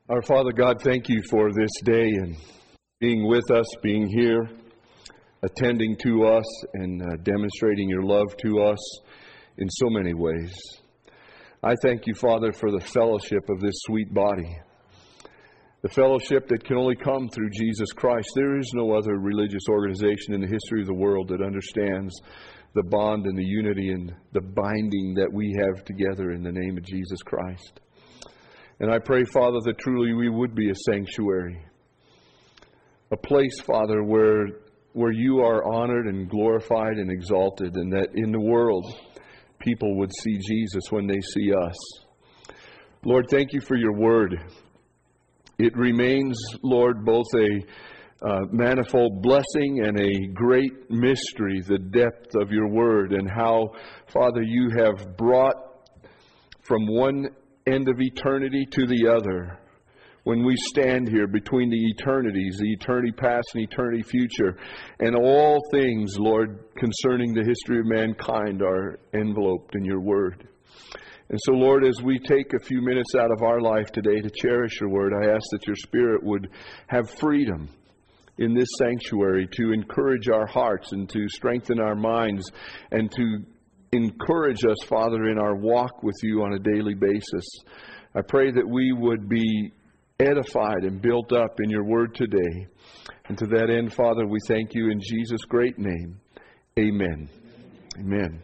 Our Father God, thank you for this day and being with us, being here, attending to us, and demonstrating your love to us in so many ways. I thank you, Father, for the fellowship of this sweet body, the fellowship that can only come through Jesus Christ. There is no other religious organization in the history of the world that understands the bond and the unity and the binding that we have together in the name of Jesus Christ. And I pray, Father, that truly we would be a sanctuary, a place, Father, where you are honored and glorified and exalted, and that in the world people would see Jesus when they see us. Lord, thank you for your word. It remains, Lord, both a manifold blessing and a great mystery, the depth of your word, and how, Father, you have brought from one end of eternity to the other. When we stand here between the eternities, the eternity past and eternity future, and all things, Lord, concerning the history of mankind are enveloped in your word. And so, Lord, as we take a few minutes out of our life today to cherish your word, I ask that your Spirit would have freedom in this sanctuary to encourage our hearts and to strengthen our minds and to encourage us, Father, in our walk with you on a daily basis. I pray that we would be edified and built up in your word today. And to that end, Father, we thank you in Jesus' great name. Amen. Amen.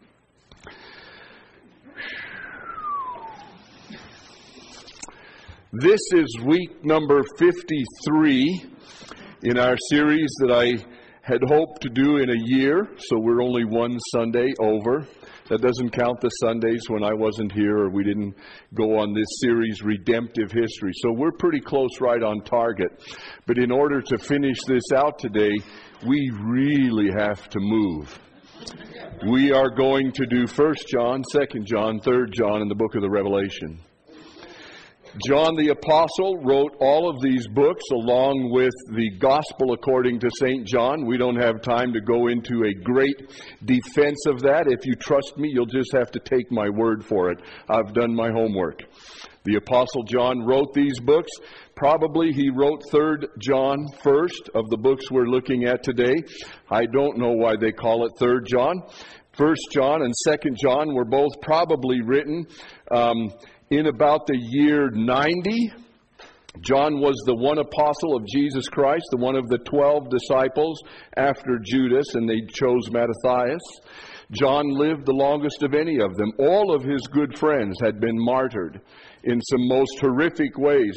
This is week number 53 in our series that I had hoped to do in a year, so we're only one Sunday over. That doesn't count the Sundays when I wasn't here or we didn't go on this series, Redemptive History. So we're pretty close right on target. But in order to finish this out today, we really have to move. We are going to do 1 John, 2 John, 3 John, and the book of the Revelation. John the Apostle wrote all of these books along with the Gospel according to St. John. We don't have time to go into a great defense of that. If you trust me, you'll just have to take my word for it. I've done my homework. The Apostle John wrote these books. Probably he wrote 3 John first of the books we're looking at today. I don't know why they call it 3 John. 1 John and 2 John were both probably written in about the year 90. John was the one apostle of Jesus Christ, the one of the 12 disciples after Judas, and they chose Matthias. John lived the longest of any of them. All of his good friends had been martyred in some most horrific ways.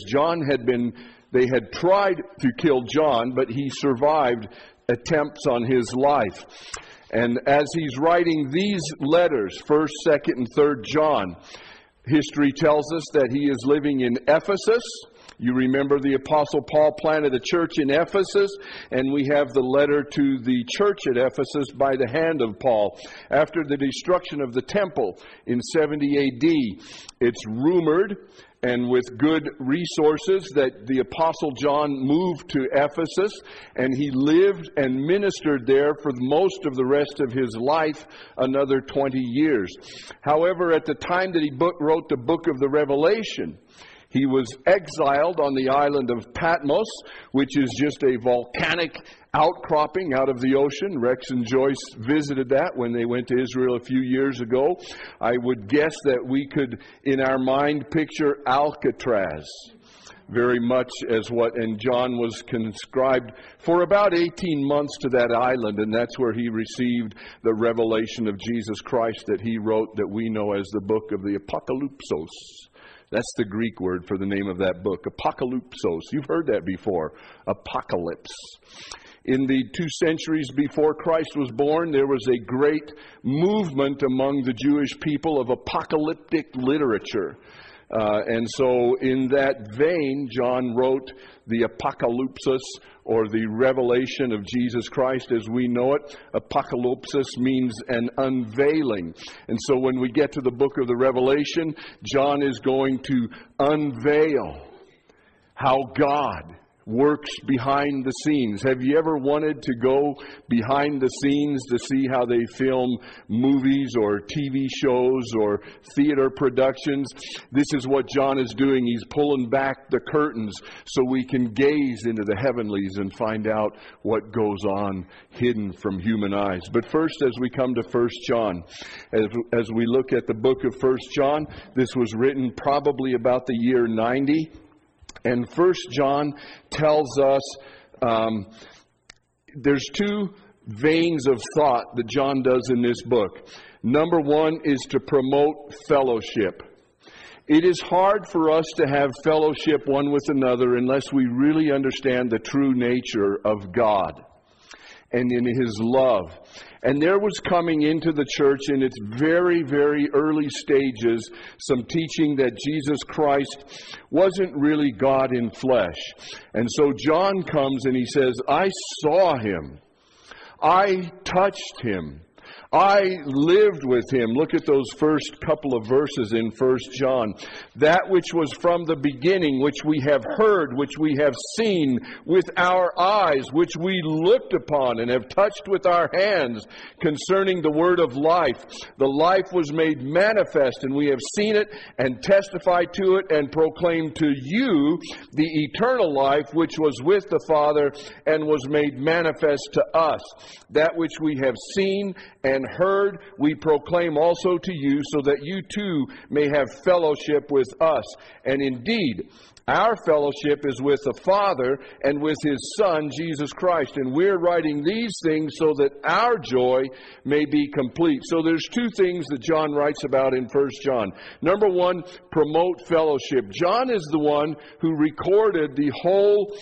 They had tried to kill John, but he survived attempts on his life. And as he's writing these letters, 1st, 2nd, and 3rd John, history tells us that he is living in Ephesus. You remember the Apostle Paul planted a church in Ephesus, and we have the letter to the church at Ephesus by the hand of Paul. After the destruction of the temple in 70 A.D., it's rumored, and with good resources, that the Apostle John moved to Ephesus, and he lived and ministered there for most of the rest of his life, another 20 years. However, at the time that he wrote the book of the Revelation, he was exiled on the island of Patmos, which is just a volcanic outcropping out of the ocean. Rex and Joyce visited that when they went to Israel a few years ago. I would guess that we could, in our mind, picture Alcatraz very much as what, and John was conscribed for about 18 months to that island, and that's where he received the revelation of Jesus Christ that he wrote, that we know as the book of the Apocalypsos. That's the Greek word for the name of that book, Apocalypsos. You've heard that before, apocalypse. In the 2 centuries before Christ was born, there was a great movement among the Jewish people of apocalyptic literature. And so in that vein, John wrote the Apocalypsis, or the revelation of Jesus Christ as we know it. Apocalypsis means an unveiling. And so when we get to the book of the Revelation, John is going to unveil how God works behind the scenes. Have you ever wanted to go behind the scenes to see how they film movies or TV shows or theater productions? This is what John is doing. He's pulling back the curtains so we can gaze into the heavenlies and find out what goes on hidden from human eyes. But first, as we come to 1 John, as we look at the book of 1 John, this was written probably about the year 90. And 1 John tells us there's two veins of thought that John does in this book. Number one is to promote fellowship. It is hard for us to have fellowship one with another unless we really understand the true nature of God and in His love. And there was coming into the church in its very, very early stages some teaching that Jesus Christ wasn't really God in flesh. And so John comes and he says, I saw Him. I touched Him. I lived with Him. Look at those first couple of verses in 1 John. That which was from the beginning, which we have heard, which we have seen with our eyes, which we looked upon and have touched with our hands concerning the word of life. The life was made manifest, and we have seen it and testified to it and proclaimed to you the eternal life which was with the Father and was made manifest to us. That which we have seen and heard, we proclaim also to you, so that you too may have fellowship with us. And indeed, our fellowship is with the Father and with His Son, Jesus Christ. And we're writing these things so that our joy may be complete. So there's two things that John writes about in 1 John. Number one, promote fellowship. John is the one who recorded the whole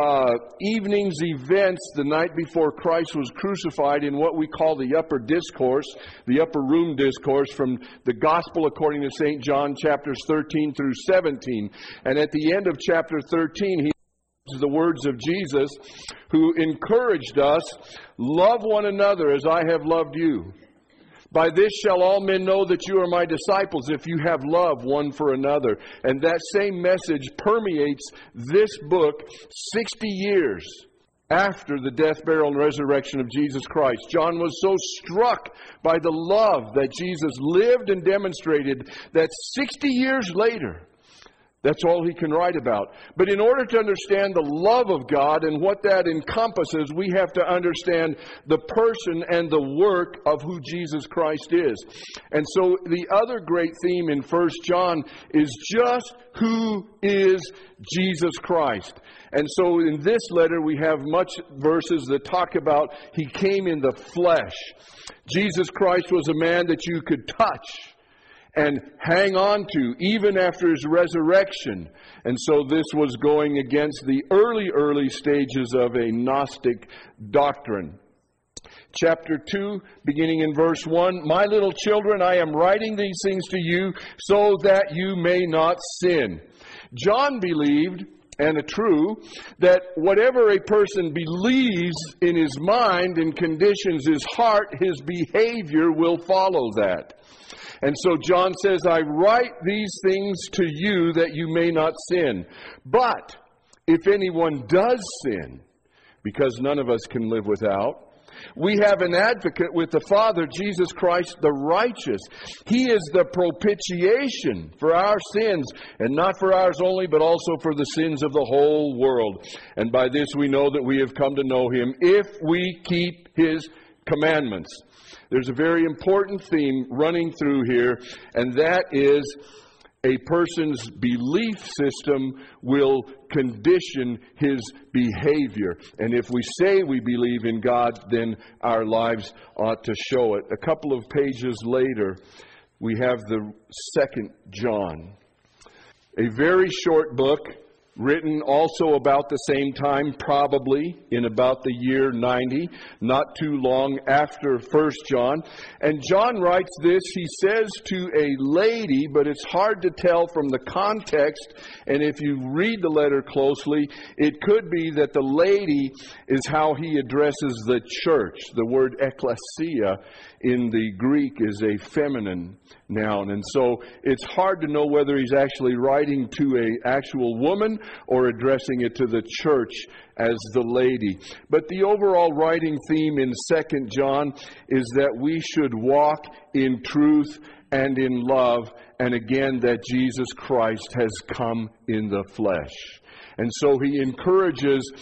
evening's events the night before Christ was crucified in what we call the upper discourse, the upper room discourse from the Gospel according to St. John, chapters 13 through 17. And at the end of chapter 13, he the words of Jesus, who encouraged us, love one another as I have loved you. By this shall all men know that you are my disciples, if you have love one for another. And that same message permeates this book 60 years after the death, burial, and resurrection of Jesus Christ. John was so struck by the love that Jesus lived and demonstrated that 60 years later, that's all he can write about. But in order to understand the love of God and what that encompasses, we have to understand the person and the work of who Jesus Christ is. And so the other great theme in 1 John is just who is Jesus Christ. And so in this letter we have much verses that talk about He came in the flesh. Jesus Christ was a man that you could touch and hang on to even after His resurrection. And so this was going against the early stages of a Gnostic doctrine. Chapter 2, beginning in verse 1, My little children, I am writing these things to you so that you may not sin. John believed, and true, that whatever a person believes in his mind and conditions his heart, his behavior will follow that. And so John says, I write these things to you that you may not sin. But if anyone does sin, because none of us can live without, we have an advocate with the Father, Jesus Christ the righteous. He is the propitiation for our sins, and not for ours only, but also for the sins of the whole world. And by this we know that we have come to know Him, if we keep His commandments. There's a very important theme running through here, and that is a person's belief system will condition his behavior. And if we say we believe in God, then our lives ought to show it. A couple of pages later, we have the 2nd John. A very short book, written also about the same time, probably in about the year 90, not too long after 1 John. And John writes this, he says to a lady, but it's hard to tell from the context, and if you read the letter closely, it could be that the lady is how he addresses the church. The word ekklesia in the Greek is a feminine noun, and so it's hard to know whether he's actually writing to an actual woman or addressing it to the church as the lady. But the overall writing theme in 2 John is that we should walk in truth and in love, and again that Jesus Christ has come in the flesh. And so he encourages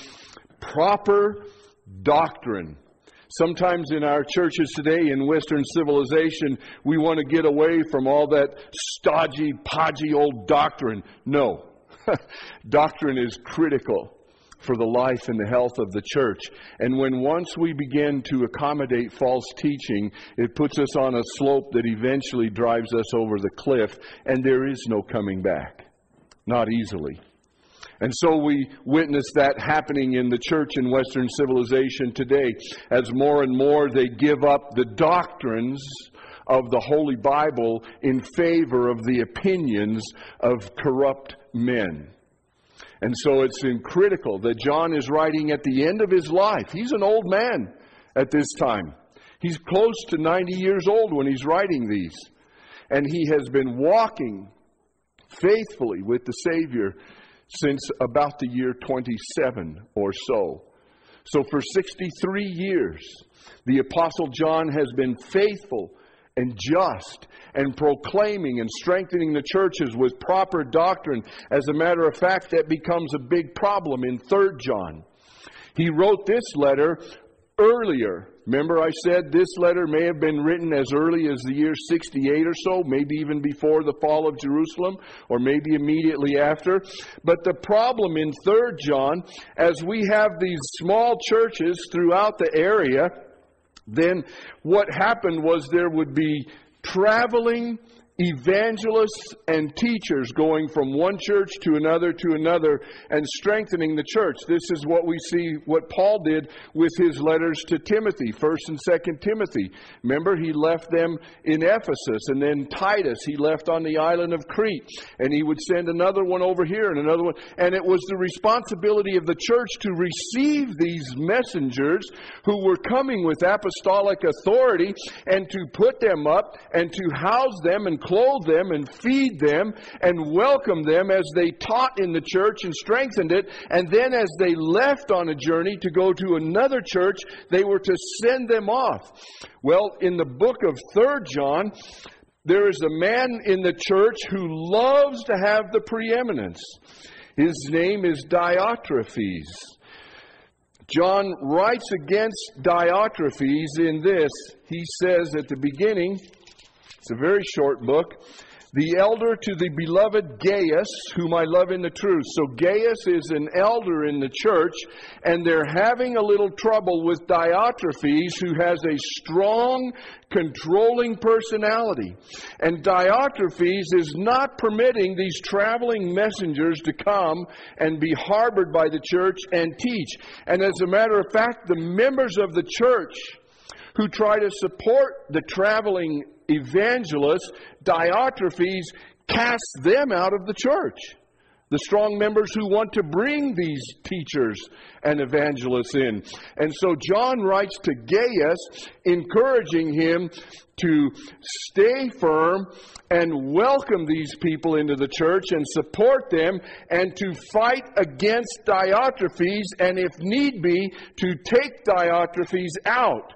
proper doctrine. Sometimes in our churches today in Western civilization, we want to get away from all that stodgy, podgy old doctrine. No. Doctrine is critical for the life and the health of the church. And when once we begin to accommodate false teaching, it puts us on a slope that eventually drives us over the cliff, and there is no coming back. Not easily. And so we witness that happening in the church in Western civilization today, as more and more they give up the doctrines of the Holy Bible in favor of the opinions of corrupt men. And so it's critical that John is writing at the end of his life. He's an old man at this time. He's close to 90 years old when he's writing these. And he has been walking faithfully with the Savior since about the year 27 or so. So for 63 years, the Apostle John has been faithful and just and proclaiming and strengthening the churches with proper doctrine. As a matter of fact, that becomes a big problem in 3 John. He wrote this letter earlier. Remember I said this letter may have been written as early as the year 68 or so, maybe even before the fall of Jerusalem, or maybe immediately after. But the problem in 3 John, as we have these small churches throughout the area, then what happened was there would be traveling evangelists and teachers going from one church to another and strengthening the church. This is what we see, what Paul did with his letters to Timothy, 1st and 2nd Timothy. Remember, he left them in Ephesus, and then Titus he left on the island of Crete, and he would send another one over here and another one. And it was the responsibility of the church to receive these messengers who were coming with apostolic authority and to put them up and to house them and clothe them and feed them and welcome them as they taught in the church and strengthened it. And then as they left on a journey to go to another church, they were to send them off. Well, in the book of 3 John, there is a man in the church who loves to have the preeminence. His name is Diotrephes. John writes against Diotrephes in this. He says at the beginning, it's a very short book, the elder to the beloved Gaius, whom I love in the truth. So Gaius is an elder in the church, and they're having a little trouble with Diotrephes, who has a strong, controlling personality. And Diotrephes is not permitting these traveling messengers to come and be harbored by the church and teach. And as a matter of fact, the members of the church who try to support the traveling evangelists, Diotrephes casts them out of the church. The strong members who want to bring these teachers and evangelists in. And so John writes to Gaius, encouraging him to stay firm and welcome these people into the church and support them, and to fight against Diotrephes, and if need be, to take Diotrephes out.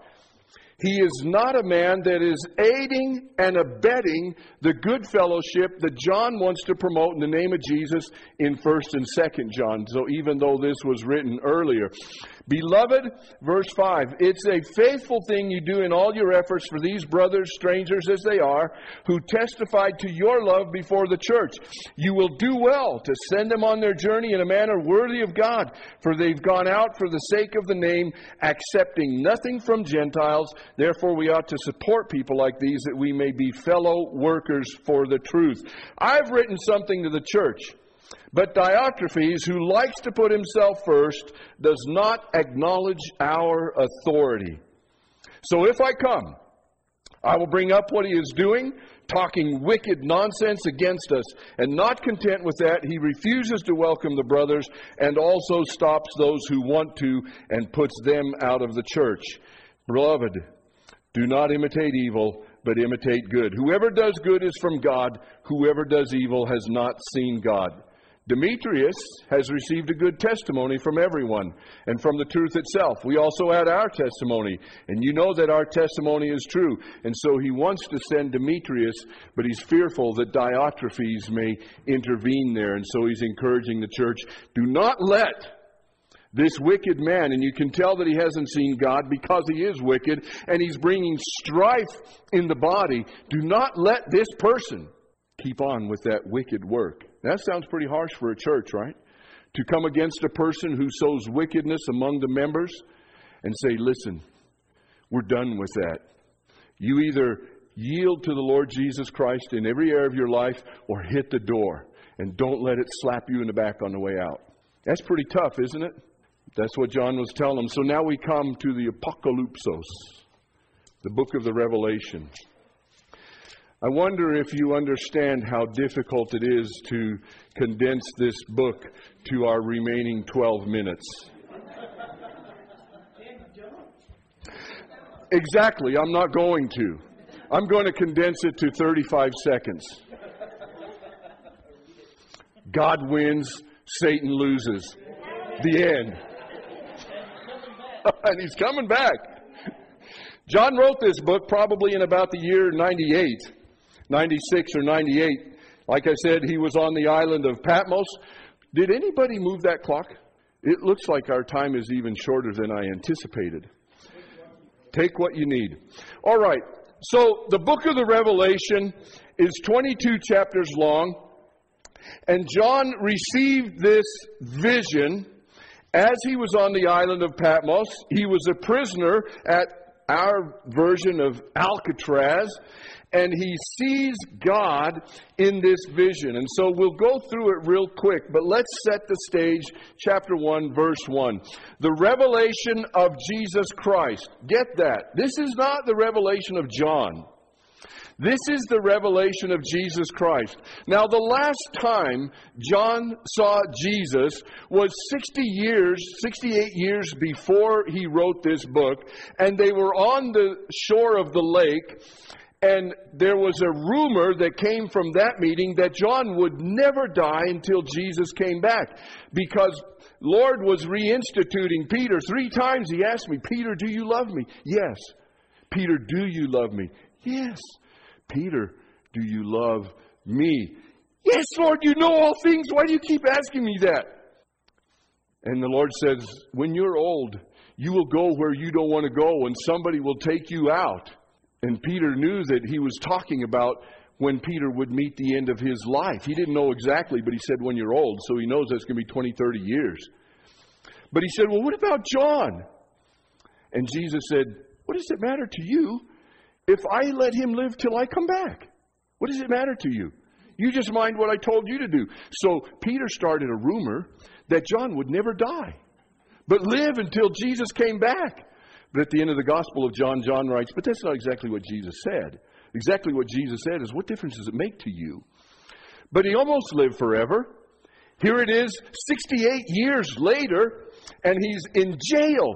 He is not a man that is aiding and abetting the good fellowship that John wants to promote in the name of Jesus in 1st and 2nd John. So even though this was written earlier. Beloved, verse 5, it's a faithful thing you do in all your efforts for these brothers, strangers as they are, who testified to your love before the church. You will do well to send them on their journey in a manner worthy of God, for they've gone out for the sake of the name, accepting nothing from Gentiles. Therefore, we ought to support people like these, that we may be fellow workers for the truth. I've written something to the church, but Diotrephes, who likes to put himself first, does not acknowledge our authority. So if I come, I will bring up what he is doing, talking wicked nonsense against us. And not content with that, he refuses to welcome the brothers, and also stops those who want to, and puts them out of the church. Beloved, do not imitate evil, but imitate good. Whoever does good is from God. Whoever does evil has not seen God. Demetrius has received a good testimony from everyone and from the truth itself. We also add our testimony, and you know that our testimony is true. And so he wants to send Demetrius, but he's fearful that Diotrephes may intervene there. And so he's encouraging the church, do not let this wicked man, and you can tell that he hasn't seen God because he is wicked, and he's bringing strife in the body. Do not let this person keep on with that wicked work. That sounds pretty harsh for a church, right? To come against a person who sows wickedness among the members and say, listen, we're done with that. You either yield to the Lord Jesus Christ in every area of your life or hit the door and don't let it slap you in the back on the way out. That's pretty tough, isn't it? That's what John was telling them. So now we come to the Apocalypsos, the book of the Revelation. I wonder if you understand how difficult it is to condense this book to our remaining 12 minutes. Exactly, I'm not going to. I'm going to condense it to 35 seconds. God wins, Satan loses. The end. And he's coming back. John wrote this book probably in about the year 96 or 98. Like I said, he was on the island of Patmos. Did anybody move that clock? It looks like our time is even shorter than I anticipated. Take what you need. All right. So the book of the Revelation is 22 chapters long. And John received this vision as he was on the island of Patmos. He was a prisoner at our version of Alcatraz. And he sees God in this vision. And so we'll go through it real quick. But let's set the stage. Chapter 1, verse 1. The revelation of Jesus Christ. Get that. This is not the revelation of John. This is the revelation of Jesus Christ. Now, the last time John saw Jesus was 68 years before he wrote this book. And they were on the shore of the lake. And there was a rumor that came from that meeting that John would never die until Jesus came back. Because Lord was reinstituting Peter. 3 times he asked me, Peter, do you love me? Yes. Peter, do you love me? Yes. Peter, do you love me? Yes, Lord, you know all things. Why do you keep asking me that? And the Lord says, when you're old, you will go where you don't want to go and somebody will take you out. And Peter knew that he was talking about when Peter would meet the end of his life. He didn't know exactly, but he said when you're old. So he knows that's going to be 20, 30 years. But he said, well, what about John? And Jesus said, what does it matter to you if I let him live till I come back? What does it matter to you? You just mind what I told you to do. So Peter started a rumor that John would never die, but live until Jesus came back. But at the end of the Gospel of John, John writes, but that's not exactly what Jesus said. Exactly what Jesus said is, what difference does it make to you? But he almost lived forever. Here it is, 68 years later, and he's in jail.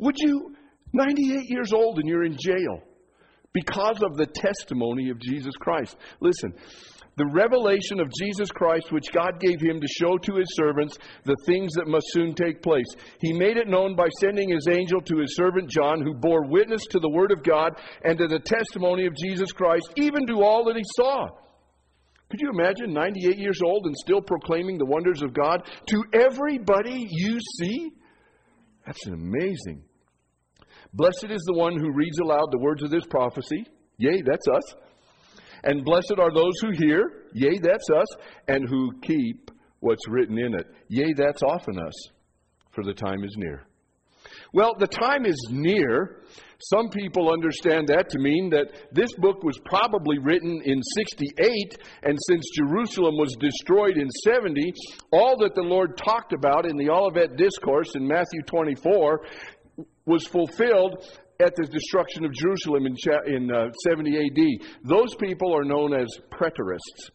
98 years old and you're in jail because of the testimony of Jesus Christ. Listen, the revelation of Jesus Christ, which God gave him to show to his servants the things that must soon take place. He made it known by sending his angel to his servant John, who bore witness to the word of God and to the testimony of Jesus Christ, even to all that he saw. Could you imagine 98 years old and still proclaiming the wonders of God to everybody you see? That's amazing. Blessed is the one who reads aloud the words of this prophecy. Yea, that's us. And blessed are those who hear, yea, that's us, and who keep what's written in it. Yea, that's often us, for the time is near. Well, the time is near. Some people understand that to mean that this book was probably written in 68, and since Jerusalem was destroyed in 70, all that the Lord talked about in the Olivet Discourse in Matthew 24 was fulfilled at the destruction of Jerusalem in 70 AD. Those people are known as preterists,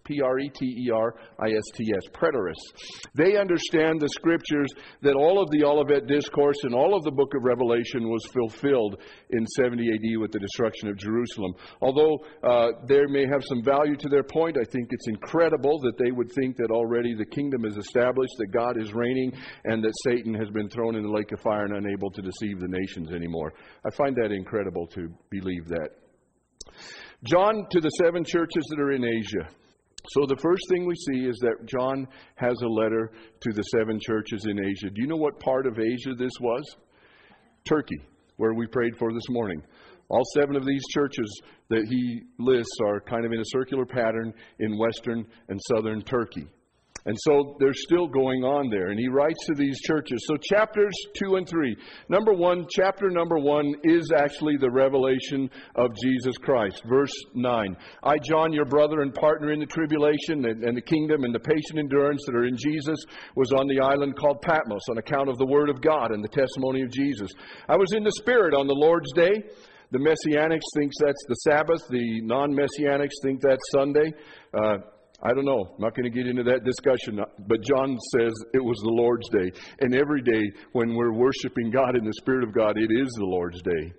Preterists, preterists. They understand the Scriptures that all of the Olivet Discourse and all of the book of Revelation was fulfilled in 70 AD with the destruction of Jerusalem. Although there may have some value to their point, I think it's incredible that they would think that already the kingdom is established, that God is reigning, and that Satan has been thrown in the lake of fire and unable to deceive the nations anymore. I find that incredible to believe that. John to the 7 churches that are in Asia. So the first thing we see is that John has a letter to the 7 churches in Asia. Do you know what part of Asia this was? Turkey, where we prayed for this morning. All 7 of these churches that he lists are kind of in a circular pattern in western and southern Turkey. And so they're still going on there. And he writes to these churches. So chapters 2 and 3. Chapter number 1 is actually the revelation of Jesus Christ. Verse 9. I, John, your brother and partner in the tribulation and the kingdom and the patient endurance that are in Jesus, was on the island called Patmos on account of the word of God and the testimony of Jesus. I was in the Spirit on the Lord's day. The Messianics thinks that's the Sabbath. The non-Messianics think that's Sunday. I don't know. I'm not going to get into that discussion. But John says it was the Lord's day. And every day when we're worshiping God in the Spirit of God, it is the Lord's day.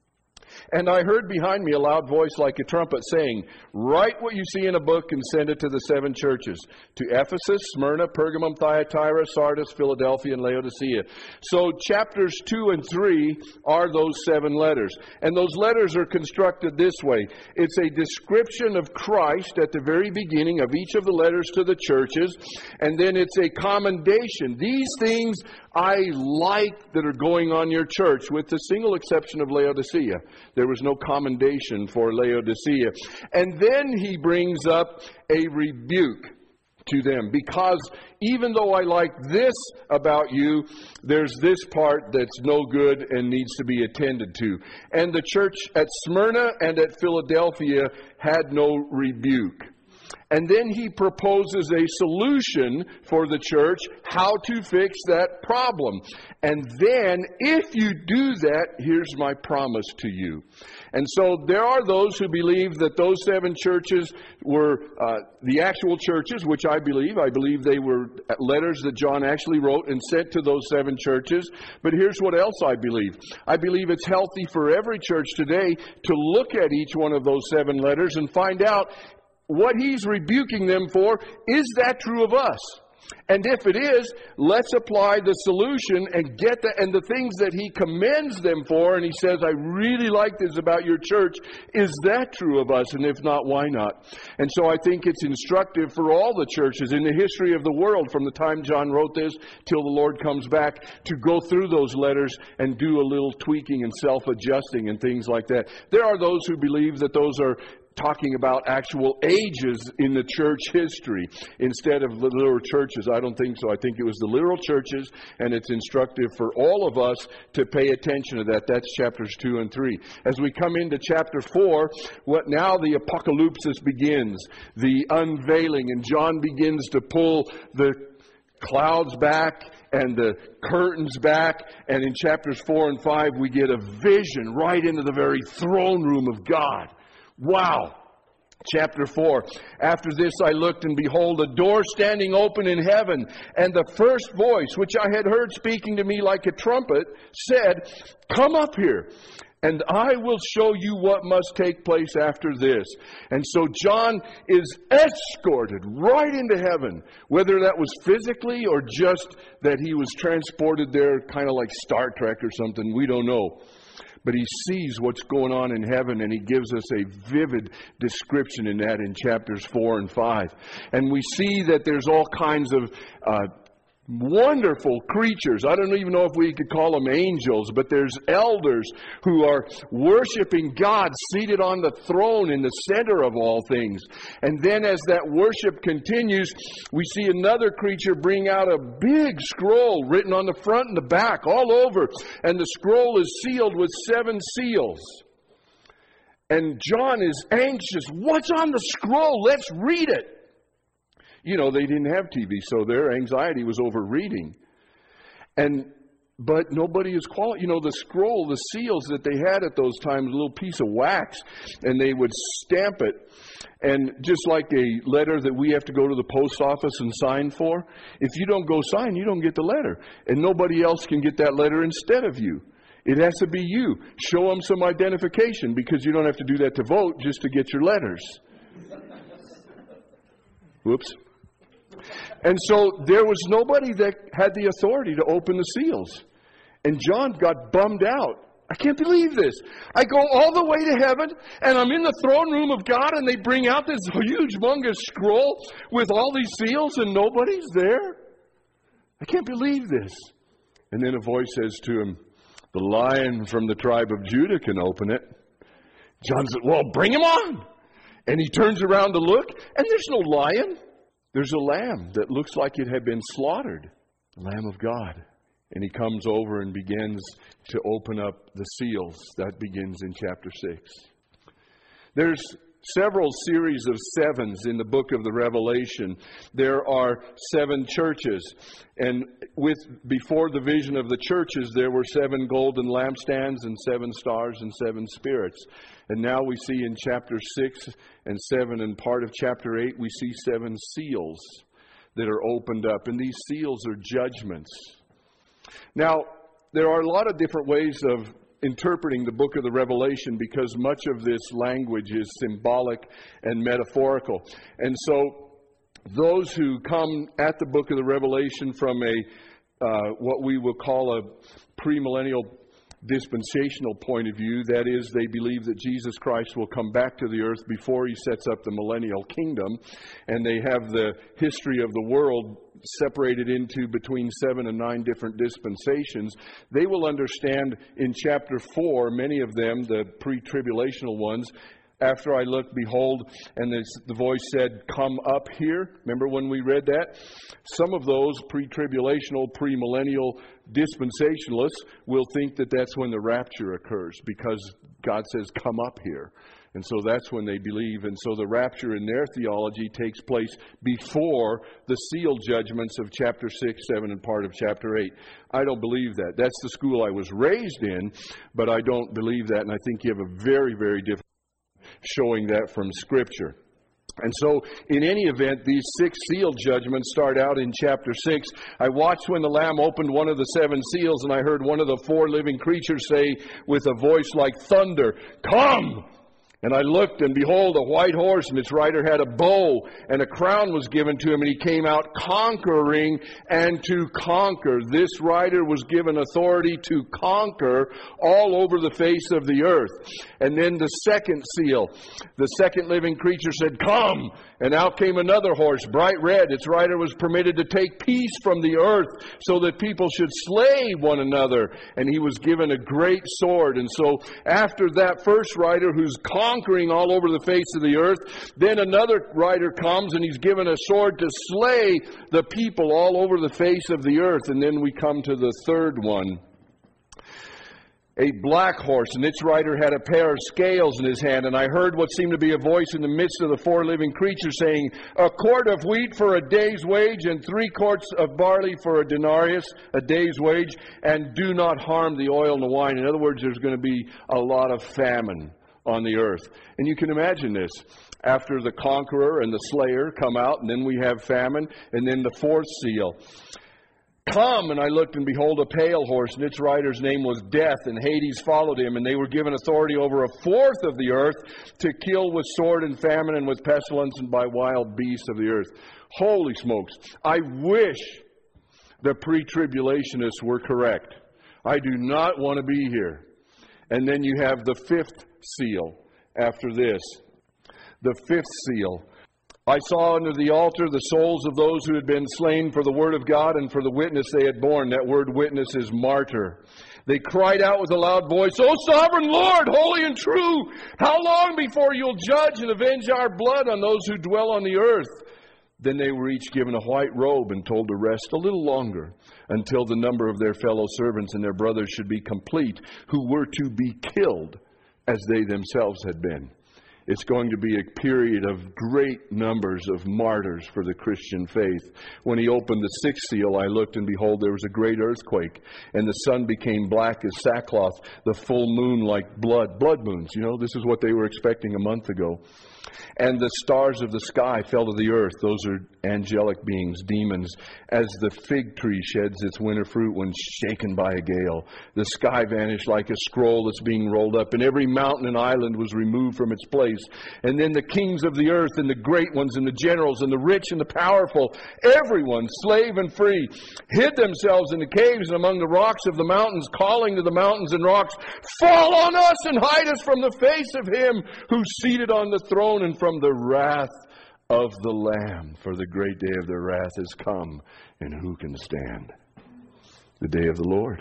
And I heard behind me a loud voice like a trumpet saying, write what you see in a book and send it to the 7 churches. To Ephesus, Smyrna, Pergamum, Thyatira, Sardis, Philadelphia, and Laodicea. So chapters 2 and 3 are those 7 letters. And those letters are constructed this way. It's a description of Christ at the very beginning of each of the letters to the churches. And then it's a commendation. These things I like that are going on in your church, with the single exception of Laodicea. There was no commendation for Laodicea. And then he brings up a rebuke to them, because even though I like this about you, there's this part that's no good and needs to be attended to. And the church at Smyrna and at Philadelphia had no rebuke. And then he proposes a solution for the church, how to fix that problem. And then, if you do that, here's my promise to you. And so there are those who believe that those 7 churches were the actual churches, which I believe. I believe they were letters that John actually wrote and sent to those 7 churches. But here's what else I believe. I believe it's healthy for every church today to look at each one of those 7 letters and find out what he's rebuking them for. Is that true of us? And if it is, let's apply the solution and get that. And the things that he commends them for, and he says, I really like this about your church, is that true of us? And if not, why not? And so I think it's instructive for all the churches in the history of the world, from the time John wrote this till the Lord comes back, to go through those letters and do a little tweaking and self-adjusting and things like that. There are those who believe that those are talking about actual ages in the church history instead of the literal churches. I don't think so. I think it was the literal churches, and it's instructive for all of us to pay attention to that. That's chapters 2 and 3. As we come into chapter 4, now the apocalypse begins, the unveiling, and John begins to pull the clouds back and the curtains back, and in chapters 4 and 5 we get a vision right into the very throne room of God. Wow. Chapter 4. After this I looked, and behold, a door standing open in heaven. And the first voice, which I had heard speaking to me like a trumpet, said, come up here, and I will show you what must take place after this. And so John is escorted right into heaven. Whether that was physically or just that he was transported there, kind of like Star Trek or something, we don't know. But he sees what's going on in heaven, and he gives us a vivid description in that in chapters 4 and 5. And we see that there's all kinds of wonderful creatures. I don't even know if we could call them angels, but there's elders who are worshiping God seated on the throne in the center of all things. And then as that worship continues, we see another creature bring out a big scroll written on the front and the back all over. And the scroll is sealed with 7 seals. And John is anxious. What's on the scroll? Let's read it. You know, they didn't have TV, so their anxiety was over reading. And But nobody is qualified. The scroll, the seals that they had at those times, a little piece of wax, and they would stamp it. And just like a letter that we have to go to the post office and sign for, if you don't go sign, you don't get the letter. And nobody else can get that letter instead of you. It has to be you. Show them some identification, because you don't have to do that to vote, just to get your letters. Whoops. And so there was nobody that had the authority to open the seals. And John got bummed out. I can't believe this. I go all the way to heaven, and I'm in the throne room of God, and they bring out this huge, humongous scroll with all these seals, and nobody's there. I can't believe this. And then a voice says to him, the Lion from the tribe of Judah can open it. John said, well, bring him on. And he turns around to look, and there's no lion. There's a lamb that looks like it had been slaughtered, the Lamb of God. And he comes over and begins to open up the seals. That begins in chapter 6. There's several series of sevens in the book of the Revelation. There are 7 churches. And before the vision of the churches, there were 7 golden lampstands and 7 stars and 7 spirits. And now we see in chapter 6 and 7 and part of chapter 8, we see 7 seals that are opened up. And these seals are judgments. Now, there are a lot of different ways of interpreting the book of the Revelation, because much of this language is symbolic and metaphorical. And so those who come at the book of the Revelation from what we will call a premillennial dispensational point of view, that is, they believe that Jesus Christ will come back to the earth before he sets up the millennial kingdom, and they have the history of the world separated into between 7 and 9 different dispensations. They will understand in chapter 4, many of them, the pre-tribulational ones, after I looked, behold, and the voice said, come up here. Remember when we read that? Some of those pre-tribulational, premillennial dispensationalists will think that that's when the rapture occurs, because God says, come up here. And so that's when they believe. And so the rapture in their theology takes place before the seal judgments of chapter 6, 7, and part of chapter 8. I don't believe that. That's the school I was raised in, but I don't believe that. And I think you have a very, very different showing that from Scripture. And so, in any event, these 6 seal judgments start out in chapter 6. I watched when the Lamb opened one of the 7 seals, and I heard one of the 4 living creatures say with a voice like thunder, "Come!" And I looked, and behold, a white horse, and its rider had a bow, and a crown was given to him, and he came out conquering and to conquer. This rider was given authority to conquer all over the face of the earth. And then the second seal, the second living creature said, "Come!" And out came another horse, bright red. Its rider was permitted to take peace from the earth, so that people should slay one another. And he was given a great sword. And so after that first rider, who's conquering all over the face of the earth, then another rider comes, and he's given a sword to slay the people all over the face of the earth. And then we come to the third one. A black horse, and its rider had a pair of scales in his hand. And I heard what seemed to be a voice in the midst of the 4 living creatures saying, "A quart of wheat for a day's wage, and 3 quarts of barley for a denarius, a day's wage, and do not harm the oil and the wine." In other words, there's going to be a lot of famine on the earth. And you can imagine this. After the conqueror and the slayer come out, and then we have famine, and then the fourth seal. "Come!" And I looked, and behold, a pale horse, and its rider's name was Death, and Hades followed him, and they were given authority over a fourth of the earth to kill with sword and famine and with pestilence and by wild beasts of the earth. Holy smokes. I wish the pre-tribulationists were correct. I do not want to be here. And then you have the 5th seal after this. The 5th seal. "I saw under the altar the souls of those who had been slain for the word of God and for the witness they had borne." That word witness is martyr. "They cried out with a loud voice, 'O sovereign Lord, holy and true, how long before you'll judge and avenge our blood on those who dwell on the earth?' Then they were each given a white robe and told to rest a little longer until the number of their fellow servants and their brothers should be complete, who were to be killed as they themselves had been." It's going to be a period of great numbers of martyrs for the Christian faith. When he opened the sixth seal, I looked, and behold, there was a great earthquake, and the sun became black as sackcloth, the full moon like blood moons. You know, this is what they were expecting a month ago. And the stars of the sky fell to the earth. Those are angelic beings, demons. As the fig tree sheds its winter fruit when shaken by a gale. The sky vanished like a scroll that's being rolled up, and every mountain and island was removed from its place. And then the kings of the earth, and the great ones, and the generals, and the rich and the powerful, everyone, slave and free, hid themselves in the caves and among the rocks of the mountains, calling to the mountains and rocks, "Fall on us and hide us from the face of him who's seated on the throne and from the wrath of the Lamb. For the great day of their wrath has come, and who can stand?" The day of the Lord.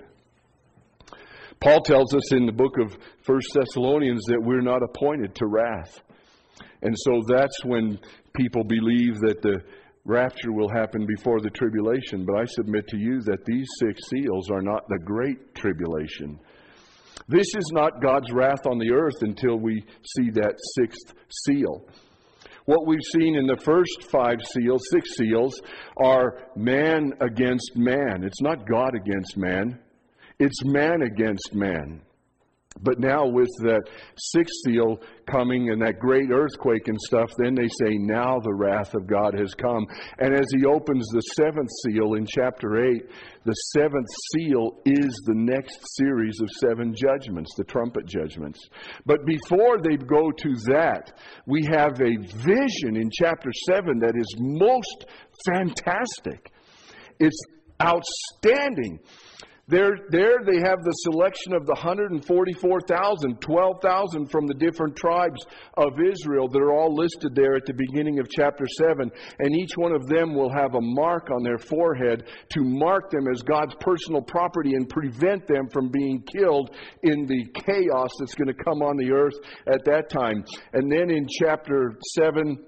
Paul tells us in the book of 1 Thessalonians that we're not appointed to wrath. And so that's when people believe that the rapture will happen before the tribulation. But I submit to you that these 6 seals are not the great tribulation. This is not God's wrath on the earth until we see that 6th seal. What we've seen in the first 6 seals, are man against man. It's not God against man. It's man against man. But now with that 6th seal coming and that great earthquake and stuff, then they say, now the wrath of God has come. And as he opens the 7th seal in chapter 8, the 7th seal is the next series of 7 judgments, the trumpet judgments. But before they go to that, we have a vision in chapter 7 that is most fantastic. It's outstanding. There they have the selection of the 144,000, 12,000 from the different tribes of Israel that are all listed there at the beginning of chapter 7. And each one of them will have a mark on their forehead to mark them as God's personal property and prevent them from being killed in the chaos that's going to come on the earth at that time. And then in chapter 7,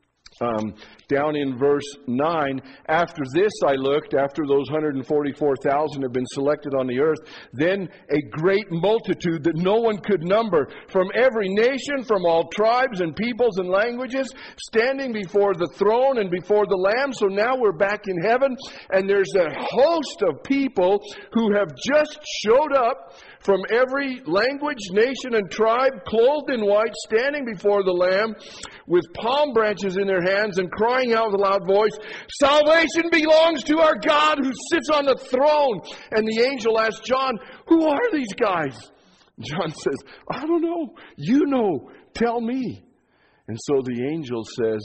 down in verse 9, after this I looked, after those 144,000 have been selected on the earth, then a great multitude that no one could number, from every nation, from all tribes and peoples and languages, standing before the throne and before the Lamb. So now we're back in heaven, and there's a host of people who have just showed up from every language, nation, and tribe, clothed in white, standing before the Lamb, with palm branches in their hands, and crying out with a loud voice, "Salvation belongs to our God who sits on the throne." And the angel asked John, "Who are these guys?" John says, "I don't know. You know. Tell me." And so the angel says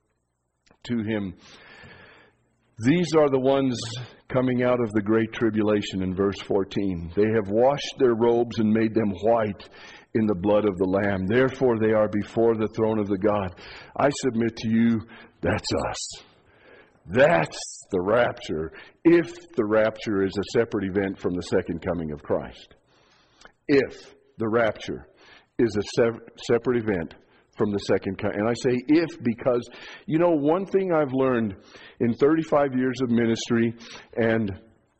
to him, "These are the ones coming out of the great tribulation," in verse 14. "They have washed their robes and made them white in the blood of the Lamb. Therefore they are before the throne of the God." I submit to you, that's us. That's the rapture, if the rapture is a separate event from the second coming of Christ. If the rapture is a separate event from the second coming. And I say if because, you know, one thing I've learned in 35 years of ministry and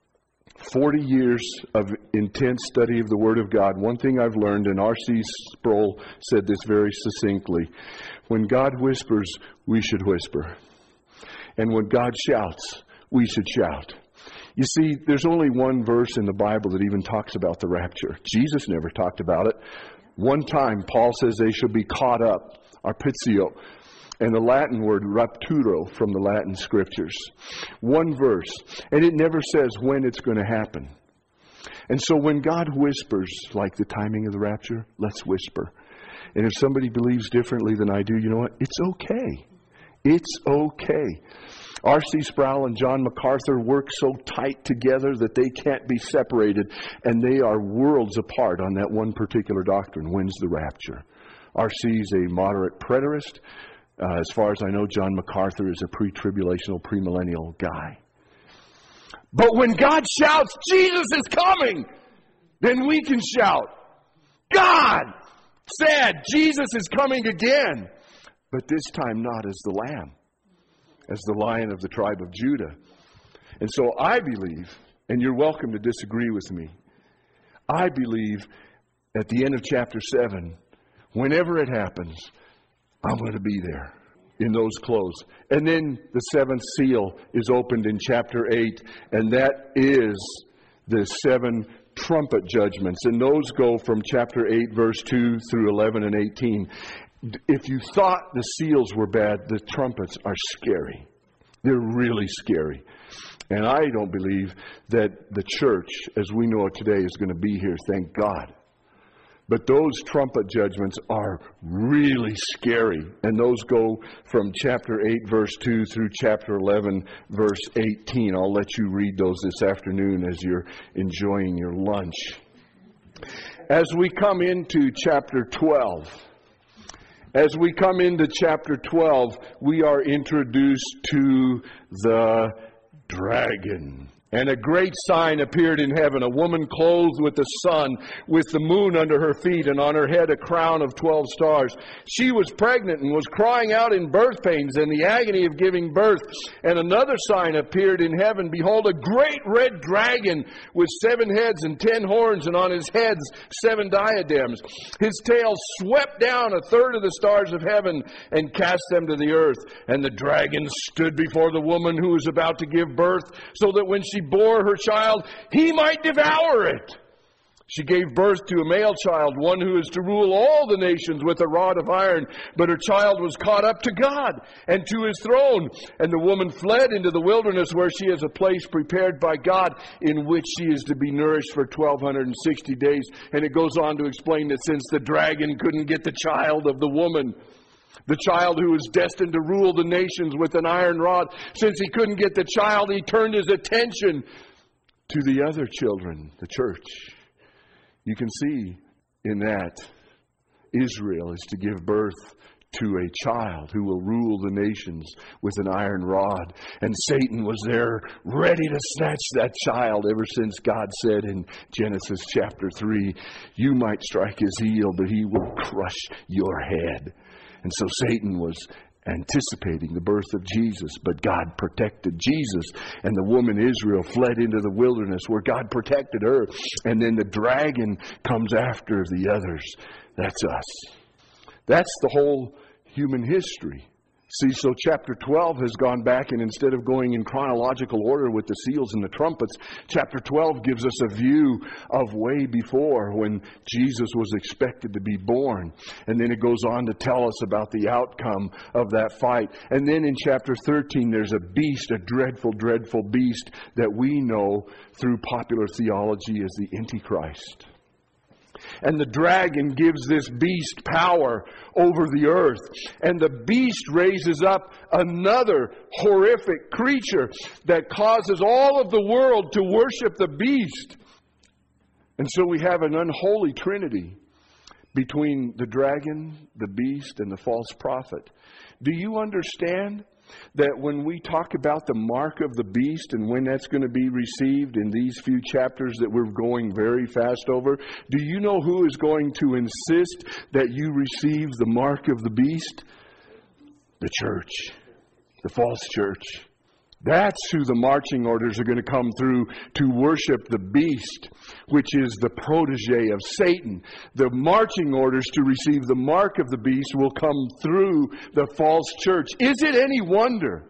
40 years of intense study of the Word of God, one thing I've learned, and R.C. Sproul said this very succinctly: when God whispers, we should whisper. And when God shouts, we should shout. You see, there's only one verse in the Bible that even talks about the rapture. Jesus never talked about it. One time, Paul says they shall be caught up, arpizio, and the Latin word rapturo from the Latin scriptures. One verse. And it never says when it's going to happen. And so when God whispers, like the timing of the rapture, let's whisper. And if somebody believes differently than I do, you know what? It's okay. It's okay. R.C. Sproul and John MacArthur work so tight together that they can't be separated, and they are worlds apart on that one particular doctrine. When's the rapture? R.C.'s a moderate preterist. As far as I know, John MacArthur is a pre-tribulational, premillennial guy. But when God shouts, "Jesus is coming," then we can shout, "God said Jesus is coming again." But this time not as the Lamb, as the Lion of the tribe of Judah. And so I believe, and you're welcome to disagree with me, I believe at the end of chapter 7, whenever it happens, I'm going to be there in those clothes. And then the seventh seal is opened in chapter 8, and that is the 7 trumpet judgments. And those go from chapter 8, verse 2 through 11 and 18. If you thought the seals were bad, the trumpets are scary. They're really scary. And I don't believe that the church, as we know it today, is going to be here, thank God. But those trumpet judgments are really scary. And those go from chapter 8, verse 2 through chapter 11, verse 18. I'll let you read those this afternoon as you're enjoying your lunch. As we come into chapter 12, we are introduced to the dragon. And a great sign appeared in heaven, a woman clothed with the sun, with the moon under her feet, and on her head a crown of 12 stars. She was pregnant and was crying out in birth pains and the agony of giving birth. And another sign appeared in heaven. Behold, a great red dragon with 7 heads and 10 horns, and on his heads 7 diadems. His tail swept down 1/3 of the stars of heaven and cast them to the earth. And the dragon stood before the woman who was about to give birth, so that when she bore her child, he might devour it. She gave birth to a male child, one who is to rule all the nations with a rod of iron. But her child was caught up to God and to his throne. And the woman fled into the wilderness, where she has a place prepared by God, in which she is to be nourished for 1,260 days. And it goes on to explain that since the dragon couldn't get the child of the woman, the child who was destined to rule the nations with an iron rod, since he couldn't get the child, he turned his attention to the other children, the church. You can see in that Israel is to give birth to a child who will rule the nations with an iron rod. And Satan was there ready to snatch that child ever since God said in Genesis chapter 3, you might strike his heel, but he will crush your head. And so Satan was anticipating the birth of Jesus, but God protected Jesus, and the woman Israel fled into the wilderness where God protected her. And then the dragon comes after the others. That's us. That's the whole human history. See, so chapter 12 has gone back, and instead of going in chronological order with the seals and the trumpets, chapter 12 gives us a view of way before, when Jesus was expected to be born. And then it goes on to tell us about the outcome of that fight. And then in chapter 13, there's a beast, a dreadful, dreadful beast that we know through popular theology as the Antichrist. And the dragon gives this beast power over the earth. And the beast raises up another horrific creature that causes all of the world to worship the beast. And so we have an unholy trinity between the dragon, the beast, and the false prophet. Do you understand that when we talk about the mark of the beast and when that's going to be received in these few chapters that we're going very fast over, do you know who is going to insist that you receive the mark of the beast? The church, the false church. That's who the marching orders are going to come through to worship the beast, which is the protege of Satan. The marching orders to receive the mark of the beast will come through the false church. Is it any wonder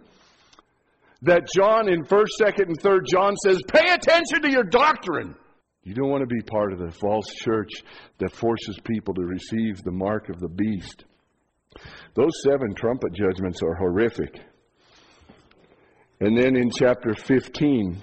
that John in 1st, 2nd, and 3rd John says, pay attention to your doctrine? You don't want to be part of the false church that forces people to receive the mark of the beast. Those 7 trumpet judgments are horrific. And then in chapter 15,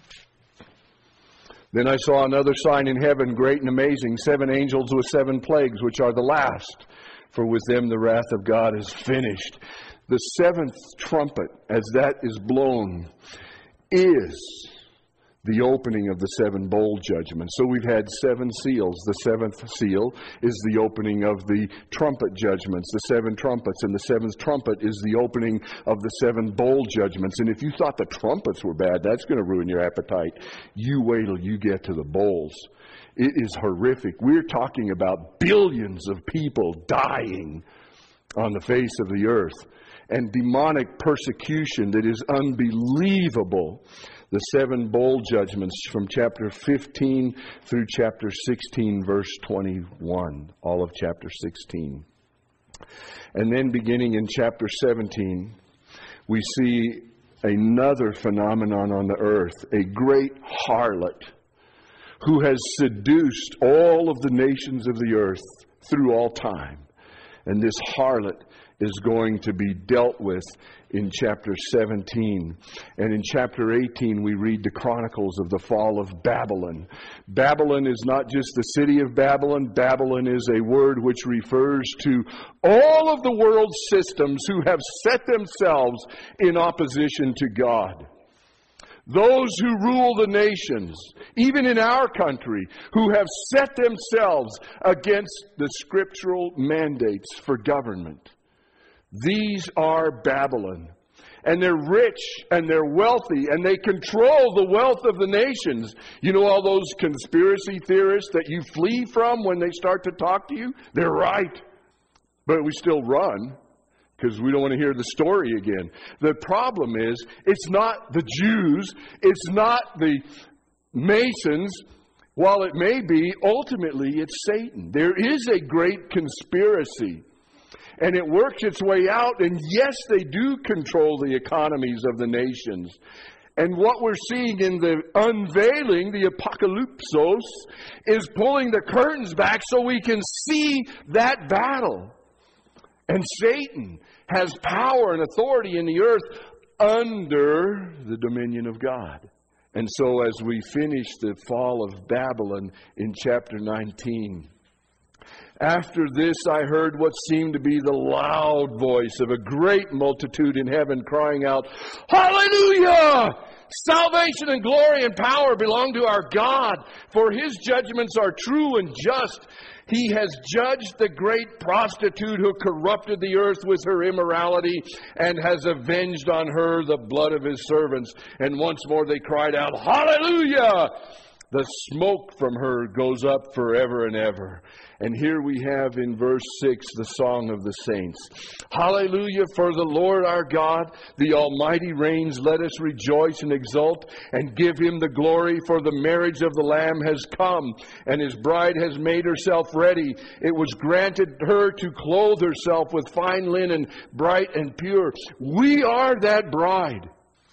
then I saw another sign in heaven, great and amazing, 7 angels with 7 plagues, which are the last. For with them the wrath of God is finished. The 7th trumpet, as that is blown, is the opening of the 7 bowl judgments. So we've had 7 seals. The 7th seal is the opening of the trumpet judgments, the 7 trumpets, and the 7th trumpet is the opening of the 7 bowl judgments. And if you thought the trumpets were bad, that's going to ruin your appetite. You wait till you get to the bowls. It is horrific. We're talking about billions of people dying on the face of the earth, and demonic persecution that is unbelievable. The 7 bowl judgments from chapter 15 through chapter 16, verse 21. All of chapter 16. And then beginning in chapter 17, we see another phenomenon on the earth, a great harlot who has seduced all of the nations of the earth through all time. And this harlot is going to be dealt with in chapter 17. And in chapter 18, we read the chronicles of the fall of Babylon. Babylon is not just the city of Babylon. Babylon is a word which refers to all of the world's systems who have set themselves in opposition to God. Those who rule the nations, even in our country, who have set themselves against the scriptural mandates for government. These are Babylon. And they're rich and they're wealthy and they control the wealth of the nations. You know all those conspiracy theorists that you flee from when they start to talk to you? They're right. But we still run because we don't want to hear the story again. The problem is, it's not the Jews, it's not the Masons. While it may be, ultimately it's Satan. There is a great conspiracy. And it works its way out. And yes, they do control the economies of the nations. And what we're seeing in the unveiling, the apocalypsos, is pulling the curtains back so we can see that battle. And Satan has power and authority in the earth under the dominion of God. And so as we finish the fall of Babylon in chapter 19, after this I heard what seemed to be the loud voice of a great multitude in heaven crying out, "Hallelujah! Salvation and glory and power belong to our God, for His judgments are true and just. He has judged the great prostitute who corrupted the earth with her immorality and has avenged on her the blood of His servants." And once more they cried out, "Hallelujah! The smoke from her goes up forever and ever." And here we have in verse 6 the song of the saints. "Hallelujah, for the Lord our God, the Almighty reigns. Let us rejoice and exult and give Him the glory, for the marriage of the Lamb has come, and His bride has made herself ready. It was granted her to clothe herself with fine linen, bright and pure." We are that bride.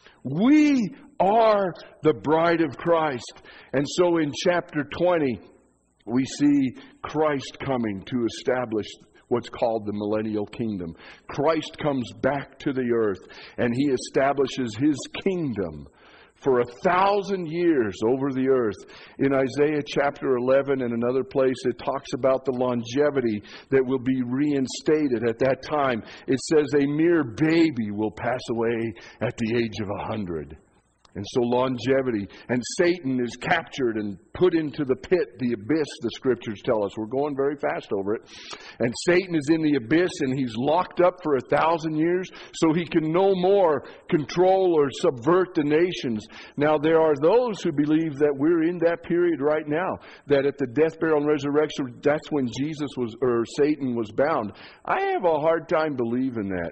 We are the bride of Christ. And so in chapter 20, we see Christ coming to establish what's called the millennial kingdom. Christ comes back to the earth and He establishes His kingdom for 1,000 years over the earth. In Isaiah chapter 11 and another place, it talks about the longevity that will be reinstated at that time. It says a mere baby will pass away at the age of 100. And so longevity. And Satan is captured and put into the pit, the abyss, the scriptures tell us. We're going very fast over it. And Satan is in the abyss and he's locked up for 1,000 years so he can no more control or subvert the nations. Now there are those who believe that we're in that period right now. That at the death, burial, and resurrection, that's when Jesus was, or Satan was bound. I have a hard time believing that.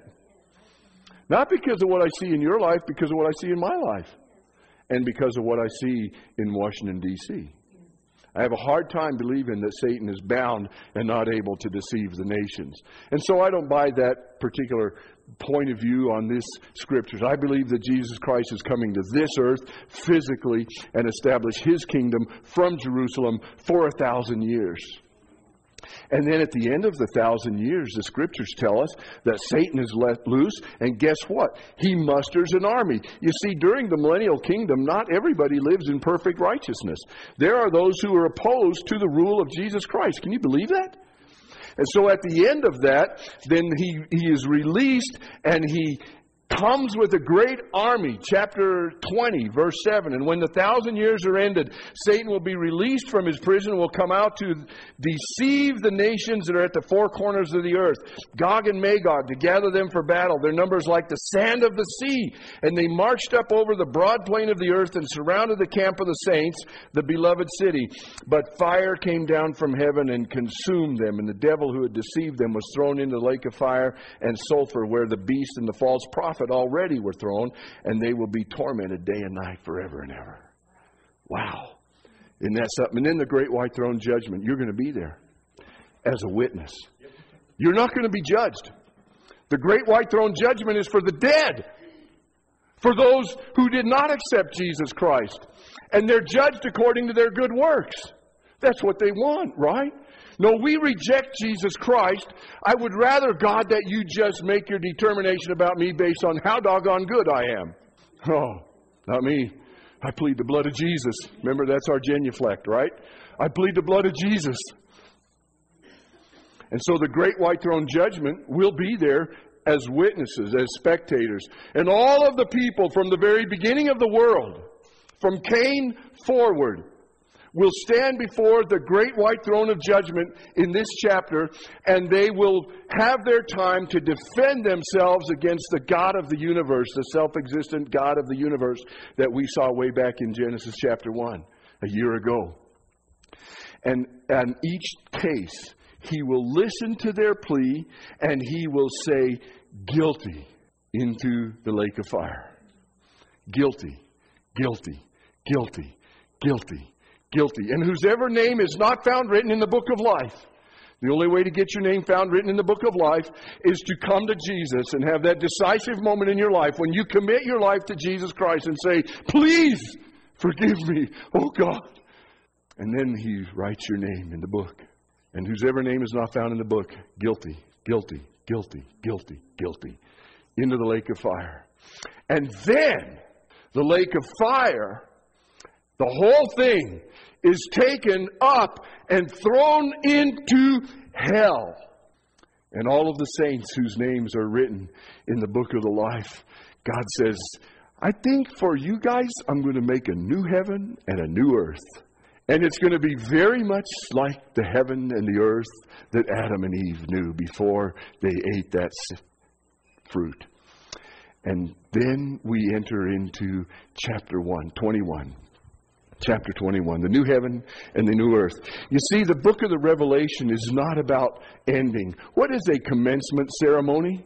Not because of what I see in your life, because of what I see in my life. And because of what I see in Washington, D.C. I have a hard time believing that Satan is bound and not able to deceive the nations. And so I don't buy that particular point of view on this scriptures. I believe that Jesus Christ is coming to this earth physically and establish His kingdom from Jerusalem for 1,000 years. And then at the end of the 1,000 years, the scriptures tell us that Satan is let loose. And guess what? He musters an army. You see, during the millennial kingdom, not everybody lives in perfect righteousness. There are those who are opposed to the rule of Jesus Christ. Can you believe that? And so at the end of that, then he is released and he comes with a great army. Chapter 20, verse 7. "And when the 1,000 years are ended, Satan will be released from his prison, will come out to deceive the nations that are at the four corners of the earth, Gog and Magog, to gather them for battle. Their number is like the sand of the sea. And they marched up over the broad plain of the earth and surrounded the camp of the saints, the beloved city. But fire came down from heaven and consumed them. And the devil who had deceived them was thrown into the lake of fire and sulfur, where the beast and the false prophet already were thrown, and they will be tormented day and night forever and ever." Wow. Isn't that something? And then the great white throne judgment. You're going to be there as a witness. You're not going to be judged. The great white throne judgment is for the dead, for those who did not accept Jesus Christ. And they're judged according to their good works. That's what they want, right? No, we reject Jesus Christ. I would rather, God, that you just make your determination about me based on how doggone good I am. Oh, not me. I plead the blood of Jesus. Remember, that's our genuflect, right? I plead the blood of Jesus. And so the great white throne judgment will be there as witnesses, as spectators. And all of the people from the very beginning of the world, from Cain forward, will stand before the great white throne of judgment in this chapter, and they will have their time to defend themselves against the God of the universe, the self-existent God of the universe that we saw way back in Genesis chapter 1 a year ago. And each case, he will listen to their plea, and he will say, guilty, into the lake of fire. Guilty, guilty, guilty, guilty, guilty. And whosever name is not found written in the book of life. The only way to get your name found written in the book of life is to come to Jesus and have that decisive moment in your life when you commit your life to Jesus Christ and say, please forgive me, oh God. And then he writes your name in the book. And whosever name is not found in the book, guilty, guilty, guilty, guilty, guilty, into the lake of fire. And then the lake of fire, the whole thing is taken up and thrown into hell. And all of the saints whose names are written in the book of the life, God says, I think for you guys, I'm going to make a new heaven and a new earth. And it's going to be very much like the heaven and the earth that Adam and Eve knew before they ate that fruit. And then we enter into chapter 21. Chapter 21, the new heaven and the new earth. You see, the book of the Revelation is not about ending. What is a commencement ceremony?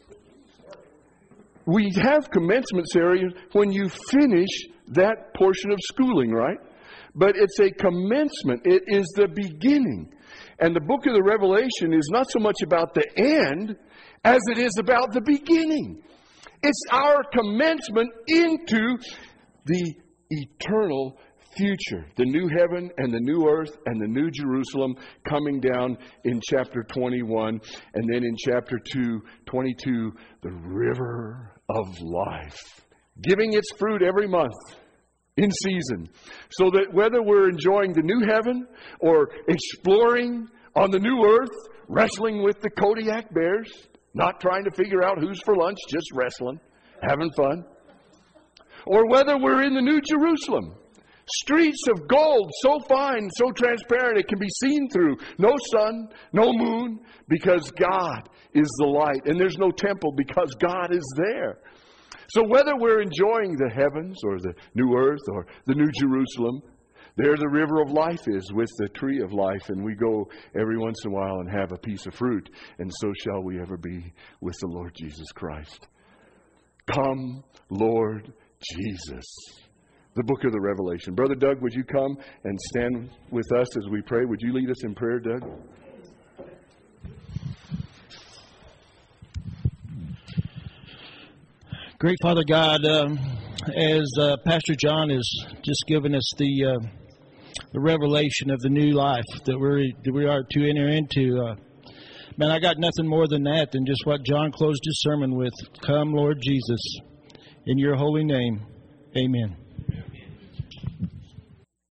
We have commencement ceremony when you finish that portion of schooling, right? But it's a commencement. It is the beginning. And the book of the Revelation is not so much about the end as it is about the beginning. It's our commencement into the eternal future. The new heaven and the new earth and the new Jerusalem coming down in chapter 21. And then in chapter 22, the river of life. Giving its fruit every month. In season. So that whether we're enjoying the new heaven or exploring on the new earth, wrestling with the Kodiak bears, not trying to figure out who's for lunch, just wrestling, having fun. Or whether we're in the new Jerusalem, streets of gold, so fine, so transparent, it can be seen through. No sun, no moon, because God is the light. And there's no temple because God is there. So whether we're enjoying the heavens or the new earth or the new Jerusalem, there the river of life is with the tree of life. And we go every once in a while and have a piece of fruit. And so shall we ever be with the Lord Jesus Christ. Come, Lord Jesus. The book of the Revelation. Brother Doug, would you come and stand with us as we pray? Would you lead us in prayer, Doug? Great Father God, as Pastor John has just given us the revelation of the new life that we are to enter into, man, I got nothing more than that than just what John closed his sermon with. Come, Lord Jesus, in your holy name, amen.